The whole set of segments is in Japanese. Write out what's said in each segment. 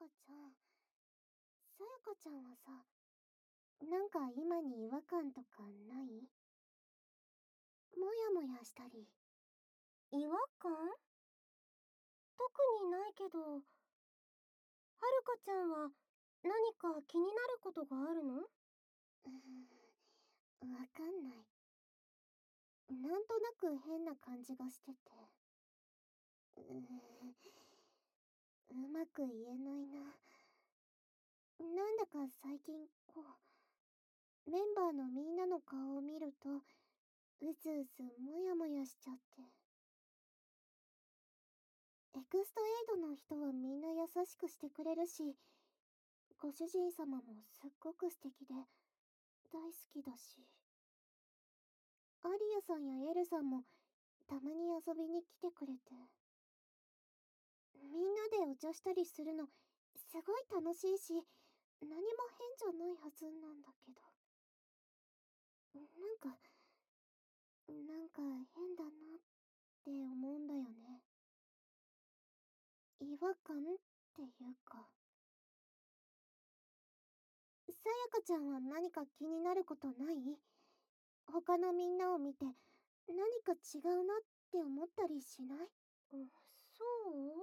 かちゃん、さやかちゃんはさ、なんか今に違和感とかない？もやもやしたり。 違和感？特にないけど、はるかちゃんは何か気になることがあるの？ わかんない。なんとなく変な感じがしてて。うまく言えないな。なんだか最近メンバーのみんなの顔を見ると、うずうずもやもやしちゃって。エクストエイドの人はみんな優しくしてくれるし、ご主人様もすっごく素敵で大好きだし、アリアさんやエルさんもたまに遊びに来てくれて、みんなでお茶したりするのすごい楽しいし、何も変じゃないはずなんだけど、なんか変だなって思うんだよね。違和感っていうか。さやかちゃんは何か気になることない？他のみんなを見て何か違うなって思ったりしない？ そう？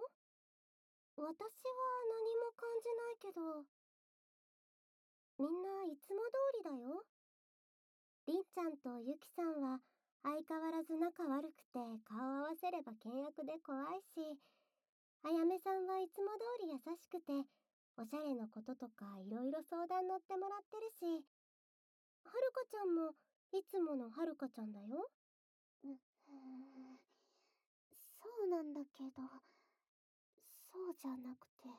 私は何も感じないけど、みんないつも通りだよ。りんちゃんとゆきさんは相変わらず仲悪くて顔合わせれば険悪で怖いし、あやめさんはいつも通り優しくて、おしゃれなこととかいろいろ相談乗ってもらってるし、はるかちゃんもいつものはるかちゃんだよ。 そうなんだけど、そうじゃなくて。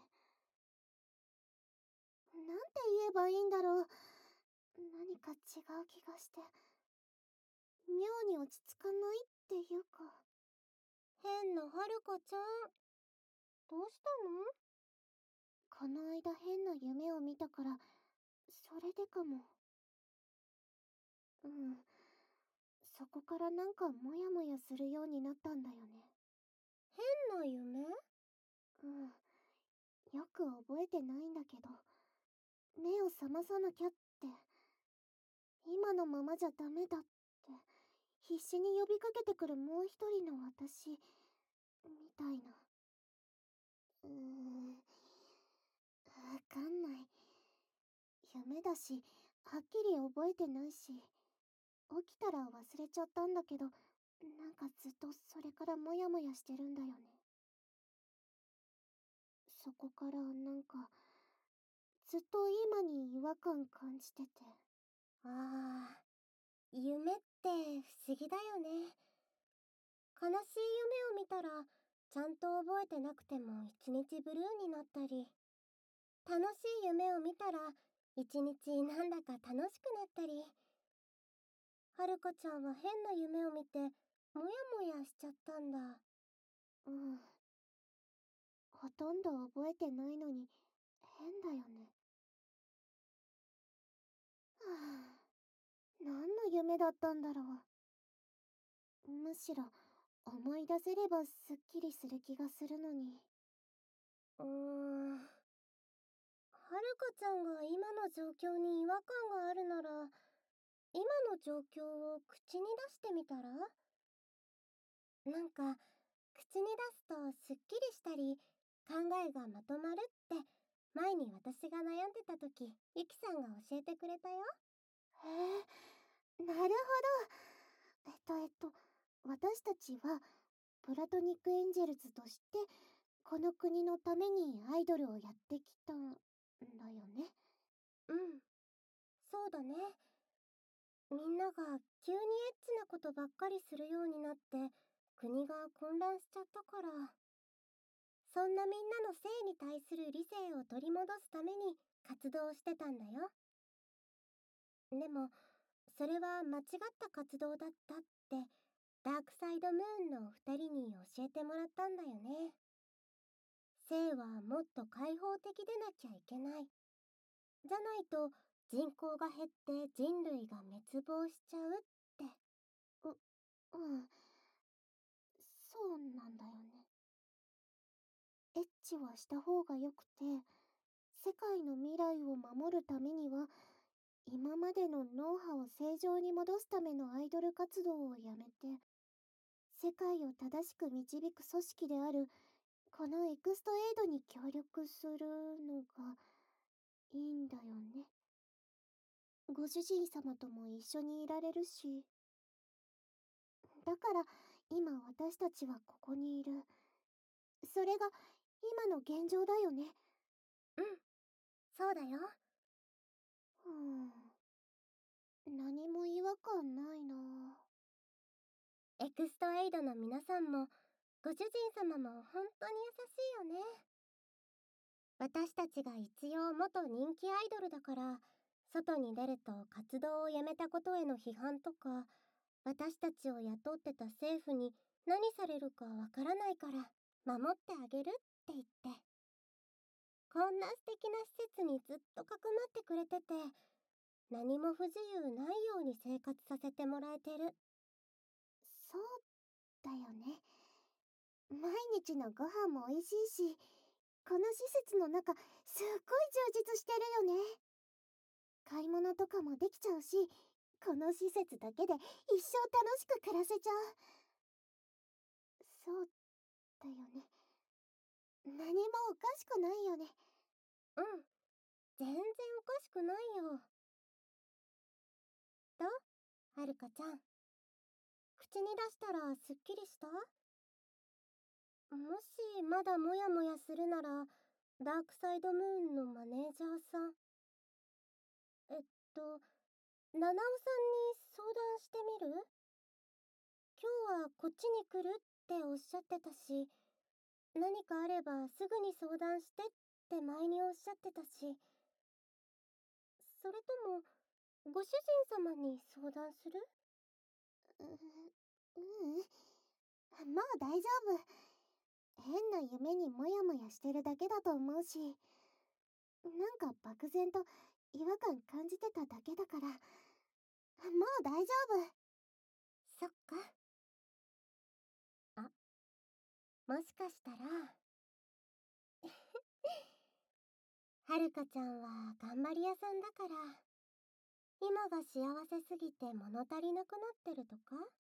なんて言えばいいんだろう。何か違う気がして。妙に落ち着かないっていうか。 変なはるかちゃん、どうしたの？ この間変な夢を見たから、それでかも。うん。そこからなんかモヤモヤするようになったんだよね。 変な夢？ うん。よく覚えてないんだけど、目を覚まさなきゃって、今のままじゃダメだって、必死に呼びかけてくるもう一人の私、みたいな。わかんない。夢だし、はっきり覚えてないし、起きたら忘れちゃったんだけど、なんかずっとそれからモヤモヤしてるんだよね。そこからなんか、ずっと今に違和感感じてて。 ああ、夢って不思議だよね。悲しい夢を見たら、ちゃんと覚えてなくても一日ブルーになったり、楽しい夢を見たら、一日なんだか楽しくなったり。はるかちゃんは変な夢を見て、もやもやしちゃったんだ。 うん。ほとんど覚えてないのに、変だよね。はぁ、何の夢だったんだろう。むしろ、思い出せればすっきりする気がするのに。 はるかちゃんが今の状況に違和感があるなら、今の状況を口に出してみたら？なんか、口に出すとすっきりしたり、考えがまとまるって、前に私が悩んでた時、ゆきさんが教えてくれたよ。 へえ、なるほど。私たちは、プラトニックエンジェルズとして、この国のためにアイドルをやってきたんだよね。 うん、そうだね。みんなが急にエッチなことばっかりするようになって、国が混乱しちゃったから。そんなみんなの性に対する理性を取り戻すために活動してたんだよ。でも、それは間違った活動だったって、ダークサイドムーンの2人に教えてもらったんだよね。性はもっと開放的でなきゃいけない。じゃないと人口が減って人類が滅亡しちゃうって。 う、うん、そうなんだよね。エッチはした方がよくて、 世界の未来を守るためには、今までの脳波を正常に戻すためのアイドル活動をやめて、世界を正しく導く組織であるこのエクストエイドに協力するのがいいんだよね。ご主人様とも一緒にいられるし。だから今私たちはここにいる。それが今の現状だよね。 うん、そうだよ。 何も違和感ないな。 エクストエイドの皆さんもご主人様も本当に優しいよね。私たちが一応元人気アイドルだから、外に出ると活動をやめたことへの批判とか、私たちを雇ってた政府に何されるかわからないから守ってあげるって言って、こんな素敵な施設にずっとかくまってくれてて、何も不自由ないように生活させてもらえてる。 そうだよね。毎日のご飯も美味しいし、この施設の中すっごい充実してるよね。買い物とかもできちゃうし、この施設だけで一生楽しく暮らせちゃう。そうだよね。何もおかしくないよね。 うん、全然おかしくないよ。どう？はるかちゃん。口に出したらすっきりした？もしまだモヤモヤするなら、ダークサイドムーンのマネージャーさん、えっと、七尾さんに相談してみる？今日はこっちに来るっておっしゃってたし、何かあればすぐに相談してって前におっしゃってたし、それともご主人様に相談する？ ううん。もう大丈夫。変な夢にモヤモヤしてるだけだと思うし、なんか漠然と違和感感じてただけだから、もう大丈夫。 そっか。あ、もしかしたらはるかちゃんは頑張り屋さんだから、今が幸せすぎて物足りなくなってるとか、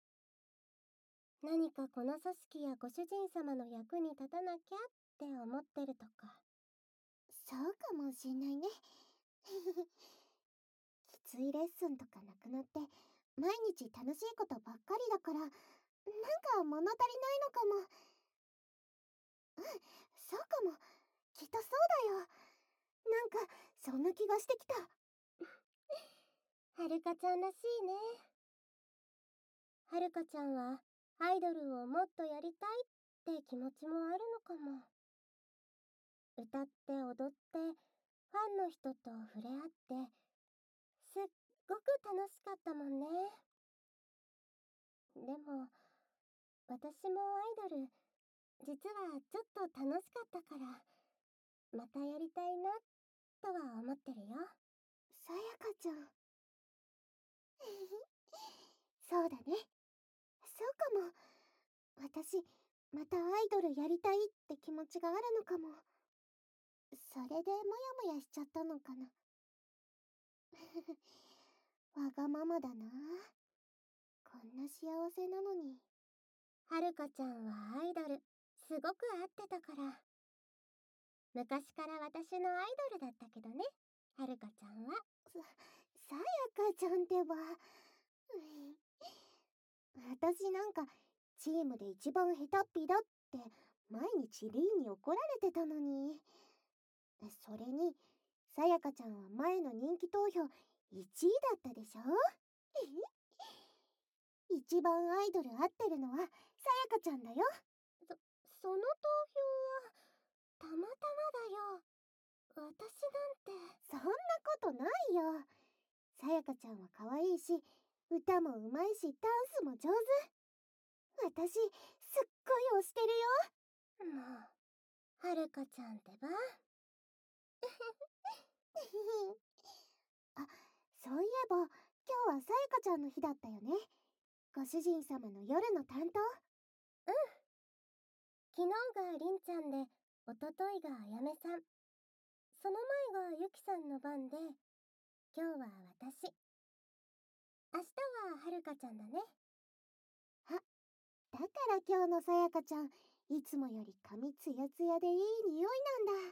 何かこの組織やご主人様の役に立たなきゃって思ってるとか。 そうかもしんないね。きついレッスンとかなくなって、毎日楽しいことばっかりだから、なんか物足りないのかも。そうかも。きっとそうだよ。なんか、そんな気がしてきた。 はるかちゃんらしいね。はるかちゃんはアイドルをもっとやりたいって気持ちもあるのかも。歌って踊ってファンの人と触れ合ってすっごく楽しかったもんね。でも私もアイドル実はちょっと楽しかったから、またやりたいなとは思ってるよ。 さやかちゃん。そうだね。そうかも。私、またアイドルやりたいって気持ちがあるのかも。それでモヤモヤしちゃったのかな。わがままだな。こんな幸せなのに。 はるかちゃんはアイドルすごく合ってたから。昔から私のアイドルだったけどね、はるかちゃんは。 さやかちゃんってば。私なんか、チームで一番下手っぴだって、毎日リーに怒られてたのに。それに、さやかちゃんは前の人気投票1位だったでしょ。一番アイドル合ってるのはさやかちゃんだよ。 その投票はたまたまだよ。私なんて。 そんなことないよ。さやかちゃんは可愛いし、歌もうまいし、ダンスも上手。私、すっごい推してるよ。 もう、はるかちゃんってば。 あ、そういえば、今日はさやかちゃんの日だったよね。ご主人様の夜の担当。 昨日がりんちゃんで、おとといがあやめさん。 その前がゆきさんの番で、今日は私。明日ははるかちゃんだね。 だから今日のさやかちゃん、いつもより髪ツヤツヤでいい匂いなんだ。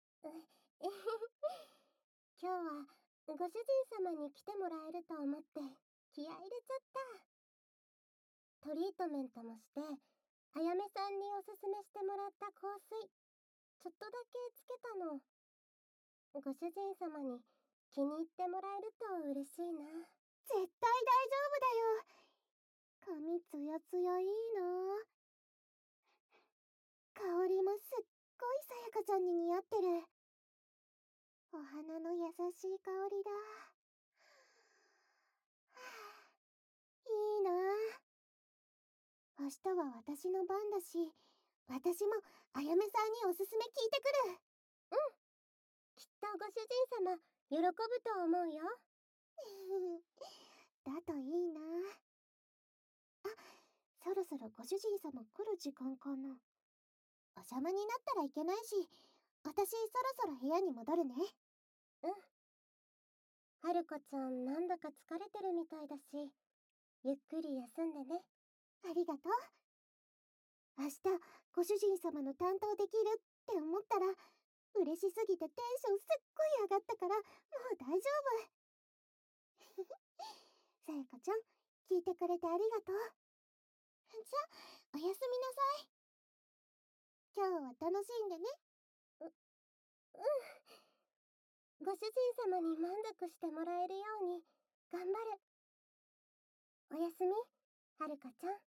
今日はご主人様に来てもらえると思って気合い入れちゃった。トリートメントもして、あやめさんにおすすめしてもらった香水、ちょっとだけつけたの。ご主人様に気に入ってもらえると嬉しいな。 絶対大丈夫だよ。髪ツヤツヤいいな。香りもすっごいさやかちゃんに似合ってる。お花の優しい香りだ。いいな。明日は私の番だし、私もあやめさんにおすすめ聞いてくる。 きっとご主人様喜ぶと思うよ。 だといいな。あ、そろそろご主人様来る時間かな。お邪魔になったらいけないし、私そろそろ部屋に戻るね。 はるかちゃんなんだか疲れてるみたいだし、ゆっくり休んでね。 ありがとう。明日、ご主人様の担当できるって思ったら、嬉しすぎてテンションすっごい上がったから、もう大丈夫。さやかちゃん、聞いてくれてありがとう。じゃあ、おやすみなさい。今日は楽しんでね。 ご主人様に満足してもらえるように頑張る。おやすみ、はるかちゃん。